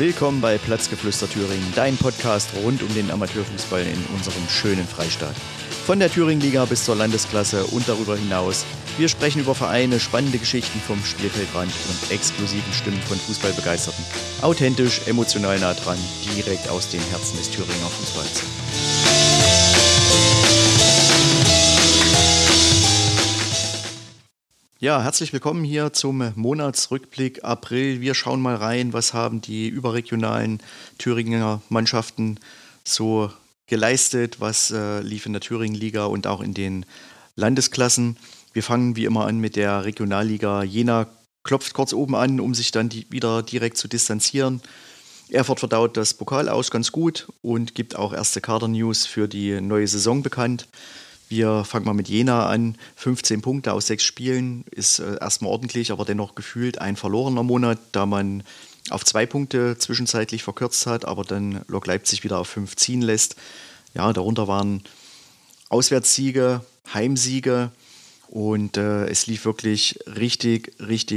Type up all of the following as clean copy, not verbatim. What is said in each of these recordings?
Willkommen bei Platzgeflüster Thüringen, dein Podcast rund um den Amateurfußball in unserem schönen Freistaat. Von der Thüringen-Liga bis zur Landesklasse und darüber hinaus. Wir sprechen über Vereine, spannende Geschichten vom Spielfeldrand und exklusiven Stimmen von Fußballbegeisterten. Authentisch, emotional nah dran, direkt aus den Herzen des Thüringer Fußballs. Ja, herzlich willkommen hier zum Monatsrückblick April. Wir schauen mal rein, was haben die überregionalen Thüringer Mannschaften so geleistet, was lief in der Thüringen-Liga und auch in den Landesklassen. Wir fangen wie immer an mit der Regionalliga. Jena klopft kurz oben an, um sich dann wieder direkt zu distanzieren. Erfurt verdaut das Pokal aus ganz gut und gibt auch erste Kader-News für die neue Saison bekannt. Wir fangen mal mit Jena an. 15 Punkte aus 6 Spielen ist erstmal ordentlich, aber dennoch gefühlt ein verlorener Monat, da man auf 2 Punkte zwischenzeitlich verkürzt hat, aber dann Lok Leipzig wieder auf 5 ziehen lässt. Ja, darunter waren Auswärtssiege, Heimsiege und es lief wirklich richtig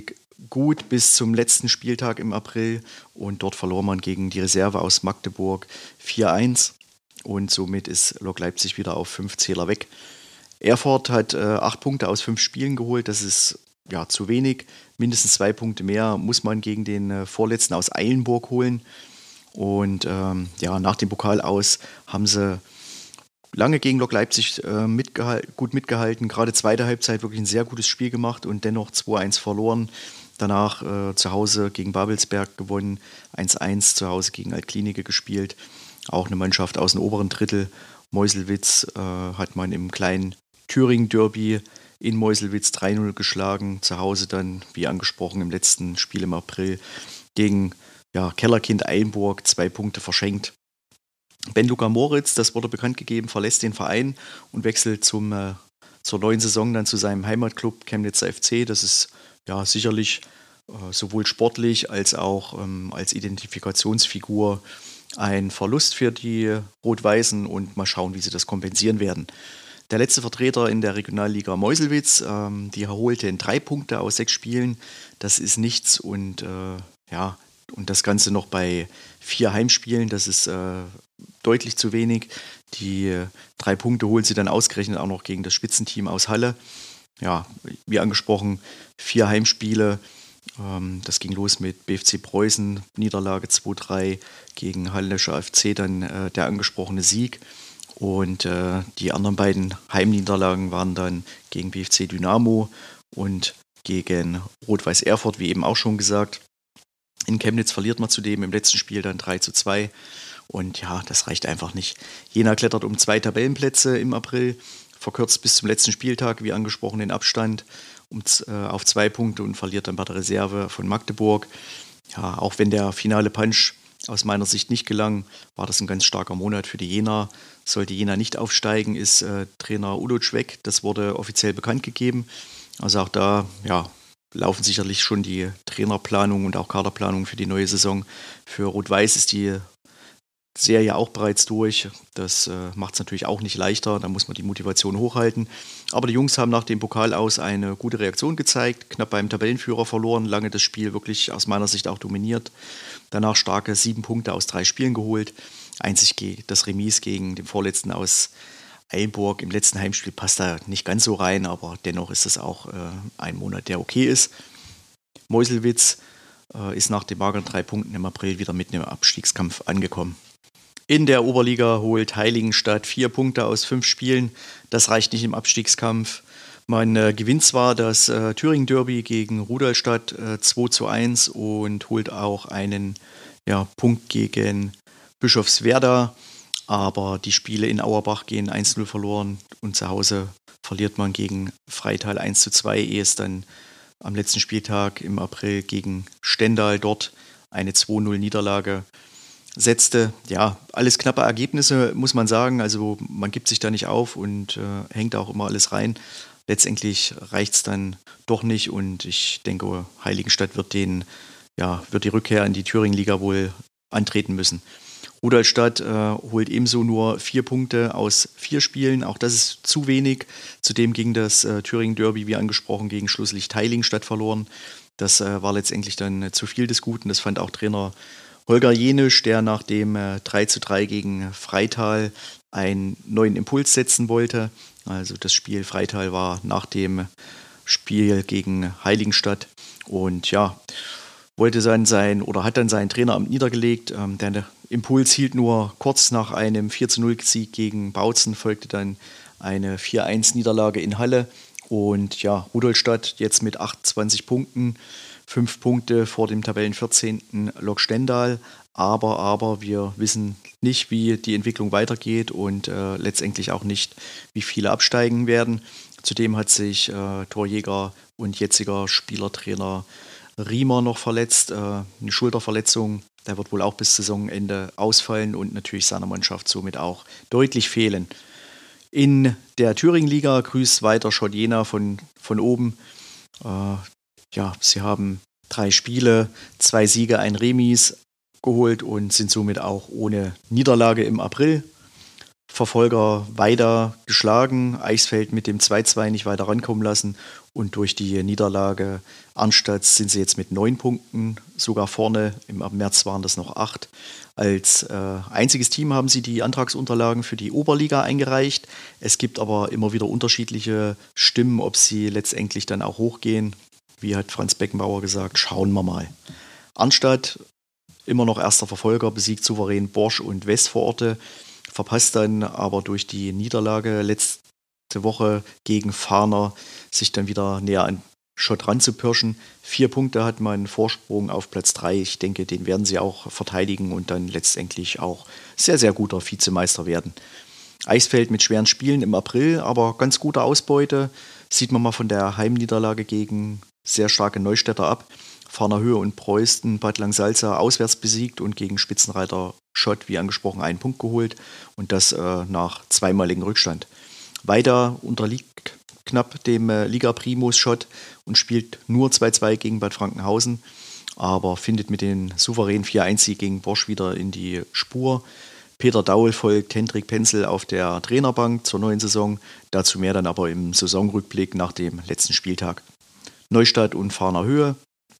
gut bis zum letzten Spieltag im April und dort verlor man gegen die Reserve aus Magdeburg 4-1. Und somit ist Lok Leipzig wieder auf 5 Zähler weg. Erfurt hat 8 Punkte aus 5 Spielen geholt. Das ist ja zu wenig. Mindestens 2 Punkte mehr muss man gegen den Vorletzten aus Eilenburg holen. Und nach dem Pokal aus haben sie lange gegen Lok Leipzig gut mitgehalten. Gerade zweite Halbzeit wirklich ein sehr gutes Spiel gemacht und dennoch 2-1 verloren. Danach zu Hause gegen Babelsberg gewonnen. 1-1 zu Hause gegen Altklinike gespielt. Auch eine Mannschaft aus dem oberen Drittel. Meuselwitz hat man im kleinen Thüringen-Derby in Meuselwitz 3-0 geschlagen. Zu Hause dann, wie angesprochen, im letzten Spiel im April gegen Kellerkind Eilenburg 2 Punkte verschenkt. Ben-Luca Moritz, das wurde bekannt gegeben, verlässt den Verein und wechselt zur neuen Saison dann zu seinem Heimatclub Chemnitzer FC. Das ist sicherlich sowohl sportlich als auch als Identifikationsfigur ein Verlust für die Rot-Weißen und mal schauen, wie sie das kompensieren werden. Der letzte Vertreter in der Regionalliga Meuselwitz, die erholten 3 Punkte aus 6 Spielen. Das ist nichts und das Ganze noch bei 4 Heimspielen, das ist deutlich zu wenig. Die 3 Punkte holen sie dann ausgerechnet auch noch gegen das Spitzenteam aus Halle. Ja, wie angesprochen, 4 Heimspiele. Das ging los mit BFC Preußen, Niederlage 2-3 gegen Hallenischer FC, dann der angesprochene Sieg. Und die anderen beiden Heimniederlagen waren dann gegen BFC Dynamo und gegen Rot-Weiß Erfurt, wie eben auch schon gesagt. In Chemnitz verliert man zudem im letzten Spiel dann 3-2. Und ja, das reicht einfach nicht. Jena klettert um 2 Tabellenplätze im April, verkürzt bis zum letzten Spieltag, wie angesprochen, den Abstand auf 2 Punkte und verliert dann bei der Reserve von Magdeburg. Ja, auch wenn der finale Punch aus meiner Sicht nicht gelang, war das ein ganz starker Monat für die Jena. Sollte Jena nicht aufsteigen, ist Trainer Uluc weg. Das wurde offiziell bekannt gegeben. Also auch da laufen sicherlich schon die Trainerplanung und auch Kaderplanung für die neue Saison. Für Rot-Weiß ist die Serie auch bereits durch. Das macht es natürlich auch nicht leichter. Da muss man die Motivation hochhalten. Aber die Jungs haben nach dem Pokal aus eine gute Reaktion gezeigt. Knapp beim Tabellenführer verloren. Lange das Spiel wirklich aus meiner Sicht auch dominiert. Danach starke 7 Punkte aus 3 Spielen geholt. Einzig das Remis gegen den Vorletzten aus Eilenburg im letzten Heimspiel passt da nicht ganz so rein. Aber dennoch ist es auch ein Monat, der okay ist. Meuselwitz ist nach den mageren 3 Punkten im April wieder mitten im Abstiegskampf angekommen. In der Oberliga holt Heiligenstadt 4 Punkte aus 5 Spielen. Das reicht nicht im Abstiegskampf. Man gewinnt zwar das Thüringen-Derby gegen Rudolstadt 2-1 und holt auch einen Punkt gegen Bischofswerda. Aber die Spiele in Auerbach gehen 1-0 verloren und zu Hause verliert man gegen Freital 1-2, ehe es dann am letzten Spieltag im April gegen Stendal dort eine 2-0-Niederlage setzte. Ja, alles knappe Ergebnisse, muss man sagen. Also man gibt sich da nicht auf und hängt auch immer alles rein. Letztendlich reicht es dann doch nicht und ich denke, Heiligenstadt wird die Rückkehr in die Thüringen-Liga wohl antreten müssen. Rudolstadt holt ebenso nur 4 Punkte aus 4 Spielen. Auch das ist zu wenig. Zudem ging das Thüringen-Derby, wie angesprochen, gegen Schlusslicht Heiligenstadt verloren. Das war letztendlich dann zu viel des Guten. Das fand auch Trainer Holger Jenisch, der nach dem 3:3 gegen Freital einen neuen Impuls setzen wollte. Also das Spiel Freital war nach dem Spiel gegen Heiligenstadt und ja, wollte dann hat dann sein Traineramt niedergelegt. Der Impuls hielt nur kurz. Nach einem 4:0 Sieg gegen Bautzen folgte dann eine 4:1 Niederlage in Halle. Und ja, Rudolstadt jetzt mit 28 Punkten, 5 Punkte vor dem Tabellen 14. Lok Stendal. Aber wir wissen nicht, wie die Entwicklung weitergeht und letztendlich auch nicht, wie viele absteigen werden. Zudem hat sich Torjäger und jetziger Spielertrainer Riemer noch verletzt, eine Schulterverletzung. Der wird wohl auch bis Saisonende ausfallen und natürlich seiner Mannschaft somit auch deutlich fehlen. In der Thüringen-Liga grüßt weiter Schott Jena von oben. Sie haben 3 Spiele, 2 Siege, ein Remis geholt und sind somit auch ohne Niederlage im April. Verfolger weiter geschlagen, Eichsfeld mit dem 2:2 nicht weiter rankommen lassen und durch die Niederlage Arnstadt sind sie jetzt mit 9 Punkten sogar vorne. Im März waren das noch 8. Als einziges Team haben sie die Antragsunterlagen für die Oberliga eingereicht. Es gibt aber immer wieder unterschiedliche Stimmen, ob sie letztendlich dann auch hochgehen. Wie hat Franz Beckenbauer gesagt, schauen wir mal. Arnstadt, immer noch erster Verfolger, besiegt souverän Borsch und Westvororte. Verpasst dann aber durch die Niederlage letzte Woche gegen Fahner sich dann wieder näher an Schott ranzupirschen. 4 Punkte hat man Vorsprung auf Platz 3. Ich denke, den werden sie auch verteidigen und dann letztendlich auch sehr, sehr guter Vizemeister werden. Eichsfeld mit schweren Spielen im April, aber ganz gute Ausbeute. Sieht man mal von der Heimniederlage gegen sehr starke Neustädter ab. Fahner Höhe und Preußen Bad Langsalza auswärts besiegt und gegen Spitzenreiter Schott, wie angesprochen, 1 Punkt geholt und das nach zweimaligen Rückstand. Weiter unterliegt knapp dem Liga-Primus Schott und spielt nur 2:2 gegen Bad Frankenhausen, aber findet mit den souveränen 4:1 gegen Bosch wieder in die Spur. Peter Daul folgt Hendrik Penzel auf der Trainerbank zur neuen Saison, dazu mehr dann aber im Saisonrückblick nach dem letzten Spieltag. Neustadt und Fahner Höhe,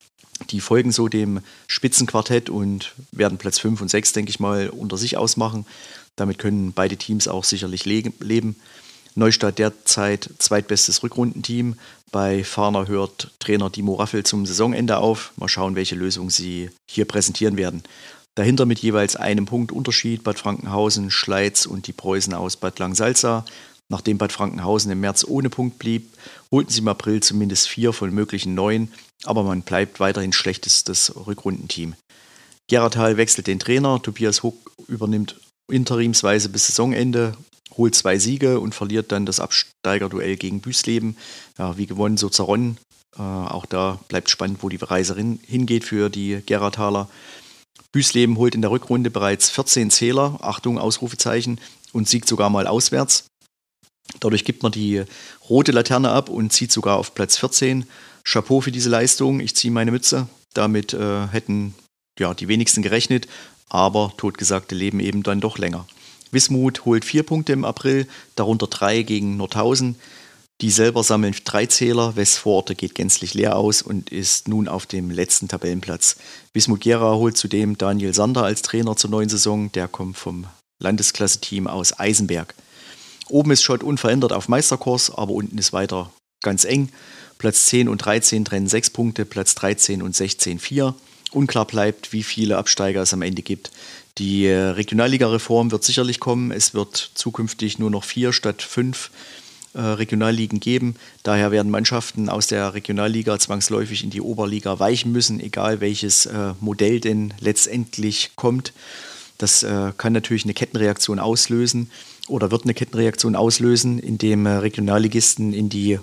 die folgen so dem Spitzenquartett und werden Platz 5 und 6, denke ich mal, unter sich ausmachen. Damit können beide Teams auch sicherlich leben. Neustadt derzeit zweitbestes Rückrundenteam. Bei Fahner hört Trainer Dimo Raffel zum Saisonende auf. Mal schauen, welche Lösung sie hier präsentieren werden. Dahinter mit jeweils einem Punkt Unterschied Bad Frankenhausen, Schleiz und die Preußen aus Bad Langsalza. Nachdem Bad Frankenhausen im März ohne Punkt blieb, holten sie im April zumindest 4 von möglichen 9, aber man bleibt weiterhin schlechtestes Rückrundenteam. Geratal wechselt den Trainer, Tobias Huck übernimmt interimsweise bis Saisonende, holt 2 Siege und verliert dann das Absteigerduell gegen Büsleben. Ja, wie gewonnen, so zerronnen. Auch da bleibt spannend, wo die Reise hingeht für die Gerataler. Büsleben holt in der Rückrunde bereits 14 Zähler, Achtung, Ausrufezeichen, und siegt sogar mal auswärts. Dadurch gibt man die rote Laterne ab und zieht sogar auf Platz 14. Chapeau für diese Leistung, ich ziehe meine Mütze. Damit hätten die wenigsten gerechnet, aber totgesagte leben eben dann doch länger. Wismut holt 4 Punkte im April, darunter 3 gegen Nordhausen. Die selber sammeln 3 Zähler, Westvororte geht gänzlich leer aus und ist nun auf dem letzten Tabellenplatz. Wismut Gera holt zudem Daniel Sander als Trainer zur neuen Saison, der kommt vom Landesklasse-Team aus Eisenberg. Oben ist Schott unverändert auf Meisterkurs, aber unten ist weiter ganz eng. Platz 10 und 13 trennen 6 Punkte, Platz 13 und 16 4. Unklar bleibt, wie viele Absteiger es am Ende gibt. Die Regionalliga-Reform wird sicherlich kommen. Es wird zukünftig nur noch 4 statt 5 Regionalligen geben. Daher werden Mannschaften aus der Regionalliga zwangsläufig in die Oberliga weichen müssen, egal welches Modell denn letztendlich kommt. Das kann natürlich eine Kettenreaktion auslösen oder wird eine Kettenreaktion auslösen, indem Regionalligisten in die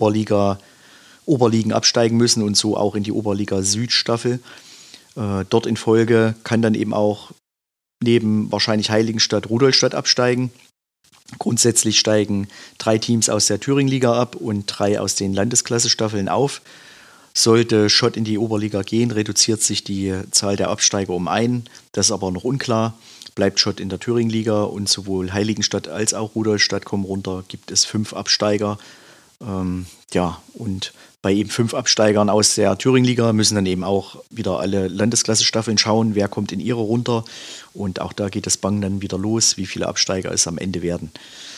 Oberligen absteigen müssen und so auch in die Oberliga Südstaffel. Dort in Folge kann dann eben auch neben wahrscheinlich Heiligenstadt Rudolstadt absteigen. Grundsätzlich steigen 3 Teams aus der Thüringen-Liga ab und 3 aus den Landesklasse-Staffeln auf. Sollte Schott in die Oberliga gehen, reduziert sich die Zahl der Absteiger um 1. Das ist aber noch unklar. Bleibt Schott in der Thüringen-Liga und sowohl Heiligenstadt als auch Rudolstadt kommen runter, gibt es 5 Absteiger. Ja, und bei eben 5 Absteigern aus der Thüringen-Liga müssen dann eben auch wieder alle Landesklasse-Staffeln schauen, wer kommt in ihre runter. Und auch da geht das Bangen dann wieder los, wie viele Absteiger es am Ende werden.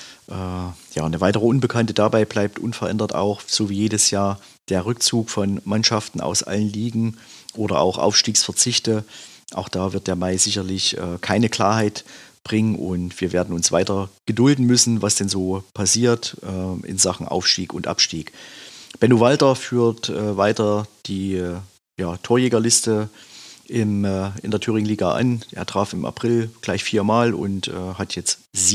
Ja, eine weitere Unbekannte dabei bleibt unverändert auch, so wie jedes Jahr, der Rückzug von Mannschaften aus allen Ligen oder auch Aufstiegsverzichte. Auch da wird der Mai sicherlich keine Klarheit bringen und wir werden uns weiter gedulden müssen, was denn so passiert in Sachen Aufstieg und Abstieg. Benno Walter führt weiter die Torjägerliste in der Thüringen-Liga an. Er traf im April gleich 4-mal und hat jetzt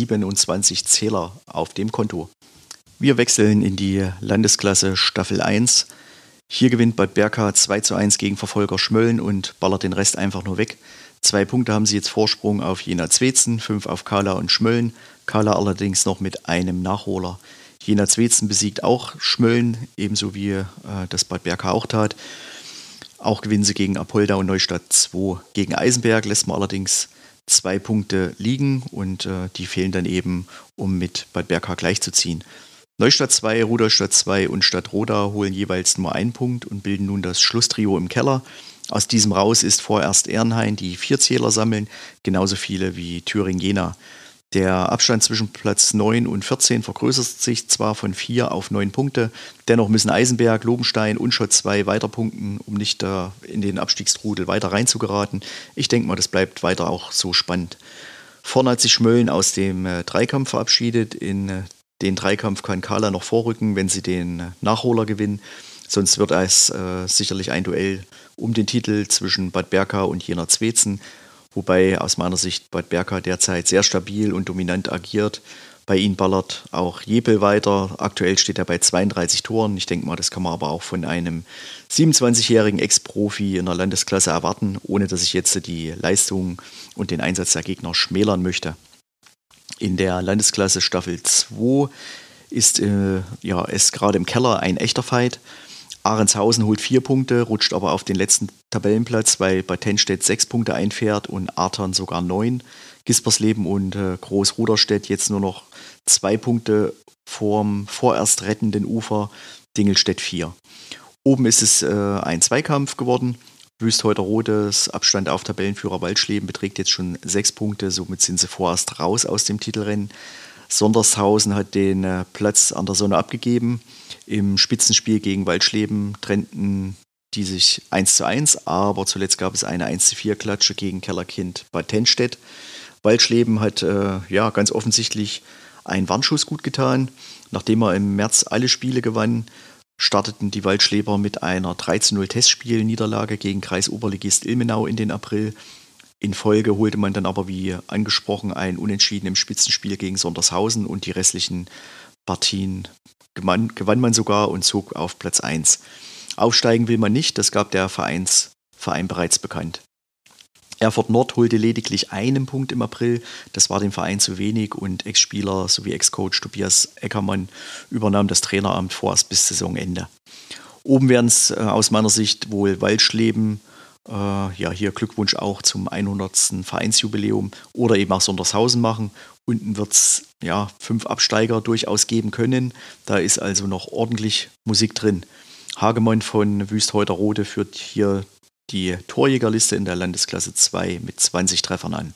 27 Zähler auf dem Konto. Wir wechseln in die Landesklasse Staffel 1. Hier gewinnt Bad Berka 2:1 gegen Verfolger Schmölln und ballert den Rest einfach nur weg. 2 Punkte haben sie jetzt Vorsprung auf Jena Zwetzen, 5 auf Kahla und Schmölln. Kahla allerdings noch mit einem Nachholer. Jena Zwetzen besiegt auch Schmölln, ebenso wie das Bad Berka auch tat. Auch gewinnen sie gegen Apolda und Neustadt 2. Gegen Eisenberg lässt man allerdings 2 Punkte liegen und die fehlen dann eben, um mit Bad Berka gleichzuziehen. Neustadt 2, Rudolstadt 2 und Stadtroda holen jeweils nur 1 Punkt und bilden nun das Schlusstrio im Keller. Aus diesem raus ist vorerst Ehrenhain, die 4 Zähler sammeln, genauso viele wie Thüringen-Jena. Der Abstand zwischen Platz 9 und 14 vergrößert sich zwar von 4 auf 9 Punkte, dennoch müssen Eisenberg, Lobenstein und Schott 2 weiter punkten, um nicht in den Abstiegstrudel weiter reinzugeraten. Ich denke mal, das bleibt weiter auch so spannend. Vorne hat sich Schmölln aus dem Dreikampf verabschiedet. In den Dreikampf kann Kahla noch vorrücken, wenn sie den Nachholer gewinnen. Sonst wird es sicherlich ein Duell um den Titel zwischen Bad Berka und Jena Zwetzen, wobei aus meiner Sicht Bad Berka derzeit sehr stabil und dominant agiert. Bei ihnen ballert auch Jepel weiter. Aktuell steht er bei 32 Toren. Ich denke mal, das kann man aber auch von einem 27-jährigen Ex-Profi in der Landesklasse erwarten, ohne dass ich jetzt die Leistung und den Einsatz der Gegner schmälern möchte. In der Landesklasse Staffel 2 ist es gerade im Keller ein echter Fight. Ahrenshausen holt 4 Punkte, rutscht aber auf den letzten Tabellenplatz, weil Bad Tennstedt 6 Punkte einfährt und Artern sogar 9. Gispersleben und Groß-Ruderstedt jetzt nur noch 2 Punkte vorm vorerst rettenden Ufer, Dingelstedt 4. Oben ist es ein Zweikampf geworden. Wüstheuter-Rodes Abstand auf Tabellenführer Waldschleben beträgt jetzt schon 6 Punkte, somit sind sie vorerst raus aus dem Titelrennen. Sondershausen hat den Platz an der Sonne abgegeben. Im Spitzenspiel gegen Waldschleben trennten die sich 1:1, aber zuletzt gab es eine 1:4-Klatsche gegen Kellerkind Bad Tennstedt. Waldschleben hat ganz offensichtlich einen Warnschuss gut getan. Nachdem er im März alle Spiele gewann, starteten die Waldschleber mit einer 3:0 Testspielniederlage gegen Kreisoberligist Ilmenau in den April. In Folge holte man dann aber, wie angesprochen, ein Unentschieden im Spitzenspiel gegen Sondershausen und die restlichen Partien gewann man sogar und zog auf Platz 1. Aufsteigen will man nicht, das gab der Verein bereits bekannt. Erfurt Nord holte lediglich 1 Punkt im April, das war dem Verein zu wenig und Ex-Spieler sowie Ex-Coach Tobias Eckermann übernahm das Traineramt vorerst bis Saisonende. Oben werden es aus meiner Sicht wohl Waldschleben, hier Glückwunsch auch zum 100. Vereinsjubiläum oder eben auch Sondershausen machen. Unten wird es 5 Absteiger durchaus geben können, da ist also noch ordentlich Musik drin. Hagemann von Wüstheuter-Rode führt hier die Torjägerliste in der Landesklasse 2 mit 20 Treffern an.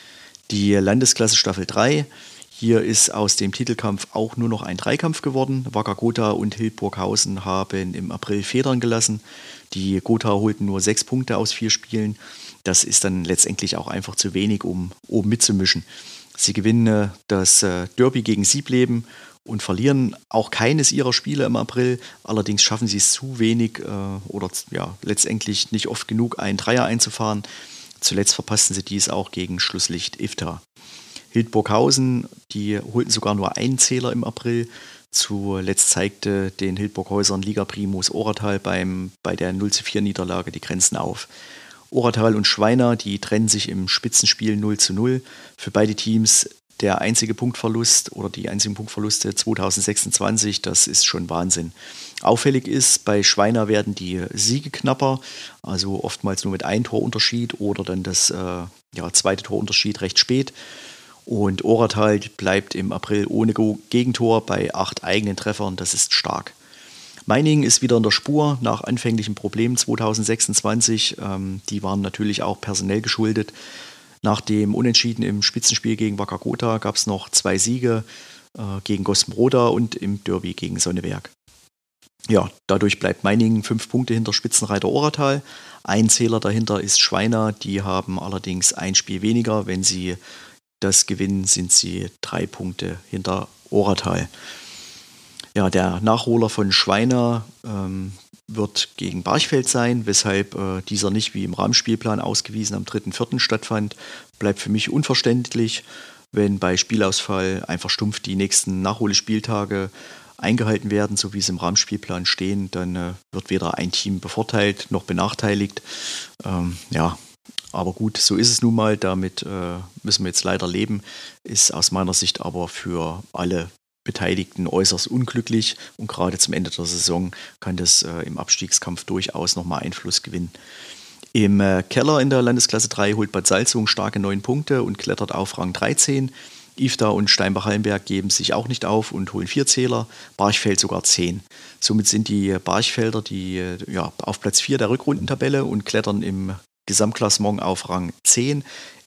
Die Landesklasse Staffel 3, hier ist aus dem Titelkampf auch nur noch ein Dreikampf geworden. Wacker Gotha und Hildburghausen haben im April Federn gelassen. Die Gotha holten nur 6 Punkte aus 4 Spielen. Das ist dann letztendlich auch einfach zu wenig, um oben mitzumischen. Sie gewinnen das Derby gegen Siebleben und verlieren auch keines ihrer Spiele im April. Allerdings schaffen sie es zu wenig letztendlich nicht oft genug, einen Dreier einzufahren. Zuletzt verpassten sie dies auch gegen Schlusslicht Ifta. Hildburghausen, die holten sogar nur einen Zähler im April. Zuletzt zeigte den Hildburghäusern Liga-Primus Oratal bei der 0:4-Niederlage die Grenzen auf. Oratal und Schweiner, die trennen sich im Spitzenspiel 0:0. Für beide Teams der einzige Punktverlust oder die einzigen Punktverluste 2026, das ist schon Wahnsinn. Auffällig ist, bei Schweiner werden die Siege knapper, also oftmals nur mit 1 Torunterschied oder dann das zweite Torunterschied recht spät. Und Oratal bleibt im April ohne Gegentor bei 8 eigenen Treffern. Das ist stark. Meiningen ist wieder in der Spur nach anfänglichen Problemen 2026. Die waren natürlich auch personell geschuldet. Nach dem Unentschieden im Spitzenspiel gegen Wacker Gotha gab es noch 2 Siege gegen Gossenbroda und im Derby gegen Sonneberg. Ja, dadurch bleibt Meiningen 5 Punkte hinter Spitzenreiter Oratal. Ein Zähler dahinter ist Schweina. Die haben allerdings ein Spiel weniger. Wenn sie das gewinnen, sind sie 3 Punkte hinter Oratal. Ja, der Nachholer von Schweina wird gegen Barchfeld sein, weshalb dieser nicht wie im Rahmenspielplan ausgewiesen am 3.4. stattfand. Bleibt für mich unverständlich, wenn bei Spielausfall einfach stumpf die nächsten Nachholspieltage eingehalten werden, so wie es im Rahmenspielplan stehen, dann wird weder ein Team bevorteilt noch benachteiligt. Ja, aber gut, so ist es nun mal, damit müssen wir jetzt leider leben, ist aus meiner Sicht aber für alle Beteiligten äußerst unglücklich und gerade zum Ende der Saison kann das im Abstiegskampf durchaus nochmal Einfluss gewinnen. Im Keller in der Landesklasse 3 holt Bad Salzung starke 9 Punkte und klettert auf Rang 13. Ifda und Steinbach-Hallenberg geben sich auch nicht auf und holen 4 Zähler, Barchfeld sogar 10. Somit sind die Barchfelder auf Platz 4 der Rückrundentabelle und klettern im Gesamtklassement auf Rang 10.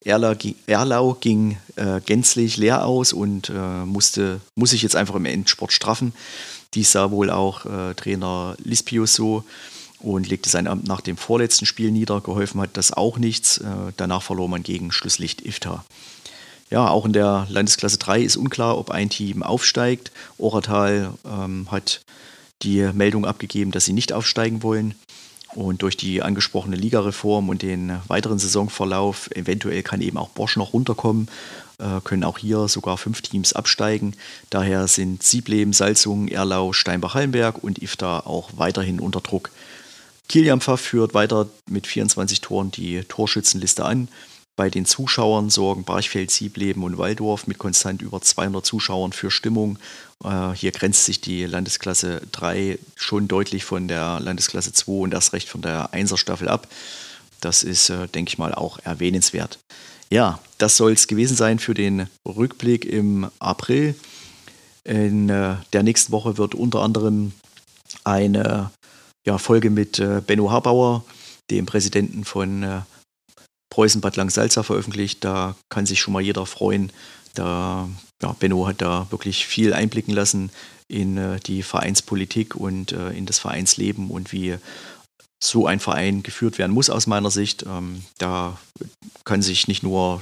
Erlau ging gänzlich leer aus und muss sich jetzt einfach im Endspurt straffen. Dies sah wohl auch Trainer Lispius so und legte sein Amt nach dem vorletzten Spiel nieder. Geholfen hat das auch nichts. Danach verlor man gegen Schlusslicht Ifta. Ja, auch in der Landesklasse 3 ist unklar, ob ein Team aufsteigt. Oratal hat die Meldung abgegeben, dass sie nicht aufsteigen wollen. Und durch die angesprochene Ligareform und den weiteren Saisonverlauf, eventuell kann eben auch Bosch noch runterkommen, können auch hier sogar 5 Teams absteigen. Daher sind Siebleben, Salzungen, Erlau, Steinbach-Hallenberg und Ifta auch weiterhin unter Druck. Kilian Pfaff führt weiter mit 24 Toren die Torschützenliste an. Bei den Zuschauern sorgen Barchfeld, Siebleben und Walldorf mit konstant über 200 Zuschauern für Stimmung. Hier grenzt sich die Landesklasse 3 schon deutlich von der Landesklasse 2 und erst recht von der 1er Staffel ab. Das ist, denke ich mal, auch erwähnenswert. Ja, das soll es gewesen sein für den Rückblick im April. In der nächsten Woche wird unter anderem eine Folge mit Benno Harbauer, dem Präsidenten von Preußen Bad Langensalza, veröffentlicht. Da kann sich schon mal jeder freuen. Benno hat da wirklich viel einblicken lassen in die Vereinspolitik und in das Vereinsleben und wie so ein Verein geführt werden muss aus meiner Sicht. Da können sich nicht nur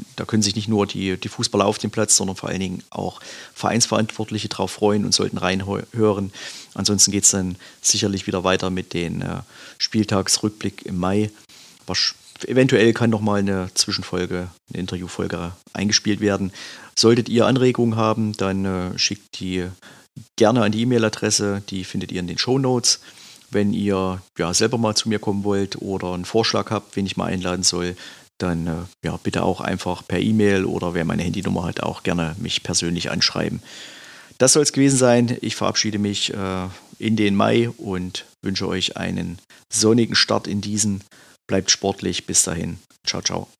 die Fußballer auf dem Platz, sondern vor allen Dingen auch Vereinsverantwortliche drauf freuen und sollten reinhören. Ansonsten geht es dann sicherlich wieder weiter mit den Spieltagsrückblick im Mai. Eventuell kann nochmal eine Zwischenfolge, eine Interviewfolge eingespielt werden. Solltet ihr Anregungen haben, dann schickt die gerne an die E-Mail-Adresse, die findet ihr in den Shownotes. Wenn ihr selber mal zu mir kommen wollt oder einen Vorschlag habt, wen ich mal einladen soll, dann bitte auch einfach per E-Mail oder wer meine Handynummer hat, auch gerne mich persönlich anschreiben. Das soll es gewesen sein. Ich verabschiede mich in den Mai und wünsche euch einen sonnigen Start in diesen. Bleibt sportlich. Bis dahin. Ciao, ciao.